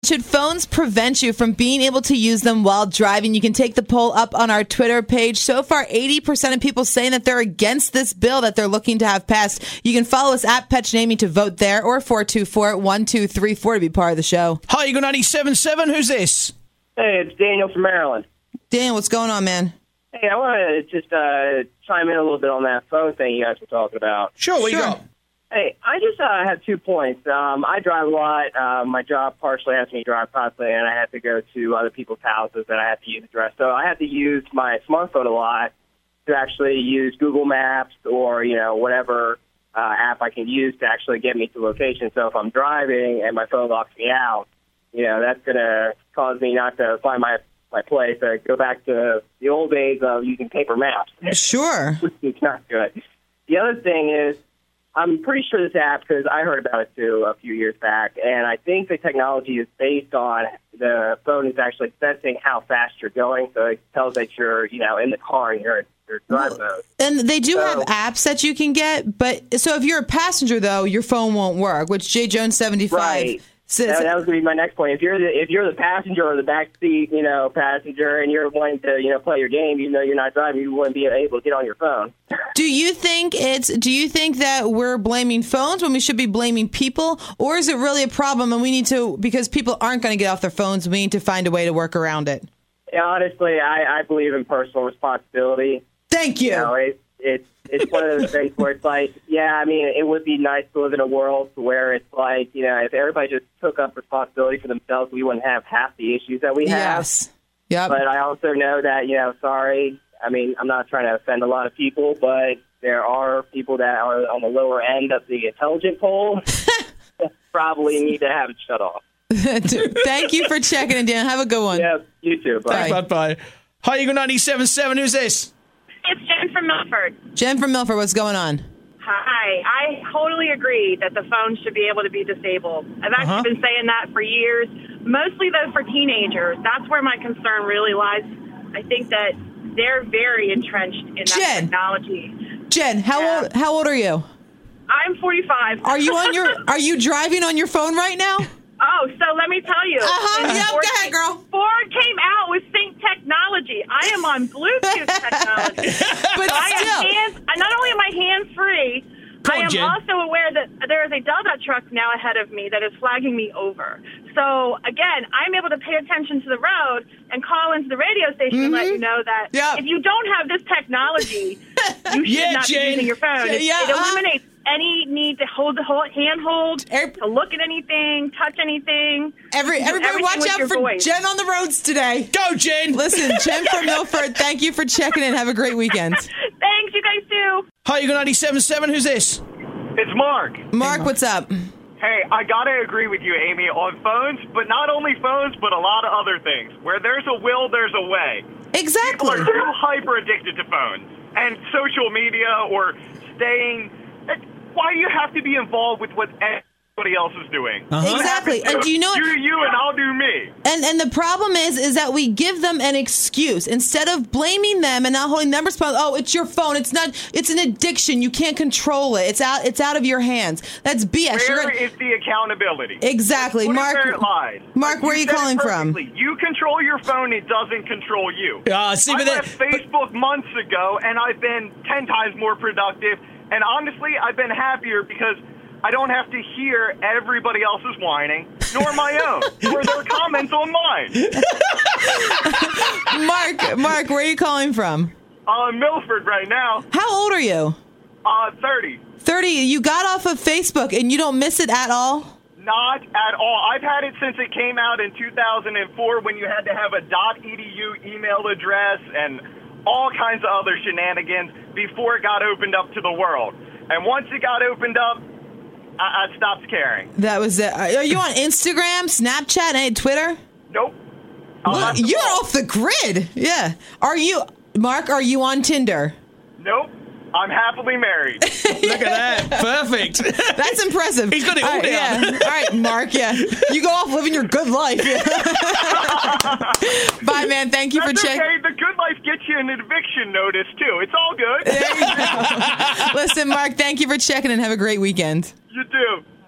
Should phones prevent you from being able to use them while driving? You can take the poll up on our Twitter page. So far, 80% of people saying that they're against this bill that they're looking to have passed. You can follow us at Petchnamie to vote there, or 424-1234 to be part of the show. Hi, Eagle 97.7. Who's this? Hey, it's Daniel from Maryland. Dan, what's going on, man? Hey, I want to just chime in a little bit on that phone thing you guys were talking about. Sure, what you got? Hey, I just have 2 points. I drive a lot. My job partially has me drive constantly, and I have to go to other people's houses that I have to use address. So I have to use my smartphone a lot to actually use Google Maps or, whatever app I can use to actually get me to location. So if I'm driving and my phone locks me out, that's going to cause me not to find my place. I go back to the old days of using paper maps. Sure. Which is not good. The other thing is, I'm pretty sure this app, because I heard about it too a few years back, and I think the technology is based on the phone is actually sensing how fast you're going, so it tells that you're, in the car and you're drive mode. And they do have apps that you can get, but so if you're a passenger, though, your phone won't work, which J. Jones 75 right. says. That was going to be my next point. If you're the passenger or the backseat, passenger, and you're wanting to, play your game, you're not driving, you wouldn't be able to get on your phone. Do you think that we're blaming phones when we should be blaming people, or is it really a problem and we need to, because people aren't going to get off their phones, we need to find a way to work around it? Yeah, honestly, I believe in personal responsibility. Thank you. It's one of those things where it's like, it would be nice to live in a world where it's like, if everybody just took up responsibility for themselves, we wouldn't have half the issues that we have. Yes. Yep. But I also know that, I'm not trying to offend a lot of people, but there are people that are on the lower end of the intelligent poll that probably need to have it shut off. Thank you for checking in, Dan. Have a good one. Yeah, you too. Bye. Thanks, bye. Hi, Eagle 97.7. Who's this? It's Jen from Milford. Jen from Milford, what's going on? Hi. I totally agree that the phone should be able to be disabled. I've actually been saying that for years, mostly, though, for teenagers. That's where my concern really lies. I think that they're very entrenched in that technology. Jen, how old are you? I'm 45. Are you driving on your phone right now? Oh, so let me tell you. Go ahead, girl. Ford came out with sync technology. I am on Bluetooth technology. But not only am I hands-free, I am also aware that there is a Delta truck now ahead of me that is flagging me over. So, again, I'm able to pay attention to the road and call into the radio station and let you know that if you don't have this technology, you should not be using your phone. It eliminates any need to handhold, to look at anything, touch anything. Everybody watch out for voice. Jen on the roads today. Go, Jen! Listen, Jen from Milford, thank you for checking in. Have a great weekend. Thanks, you guys too. Hi, Eagle 97.7. Who's this? It's Mark. Mark, what's up? Hey, I gotta agree with you, Amy, on phones, but not only phones, but a lot of other things. Where there's a will, there's a way. Exactly. People are too hyper addicted to phones and social media or staying. Why do you have to be involved with what everybody else is doing? Exactly. And do you know do you and I'll do me. And the problem is that we give them an excuse instead of blaming them and not holding them responsible. Oh, it's your phone. It's not. It's an addiction. You can't control it. It's out of your hands. That's BS. Where is the accountability? Exactly, Mark. Where it lies. Mark, where are you calling from? You control your phone. It doesn't control you. I left Facebook months ago, and I've been 10 times more productive. And honestly, I've been happier because I don't have to hear everybody else's whining, nor my own, or their comments on mine. Mark, where are you calling from? Milford right now. How old are you? 30. 30. You got off of Facebook and you don't miss it at all? Not at all. I've had it since it came out in 2004 when you had to have a .edu email address and all kinds of other shenanigans before it got opened up to the world. And once it got opened up, I stopped caring. That was it. Are you on Instagram, Snapchat, and Twitter? Nope. You're off the grid. Yeah. Mark, are you on Tinder? Nope. I'm happily married. Look at that. Perfect. That's impressive. He's got it all down. Yeah. All right, Mark, you go off living your good life. Bye, man. Thank you for checking. Okay. The good life gets you an eviction notice, too. It's all good. There you go. Listen, Mark, thank you for checking and have a great weekend. You too.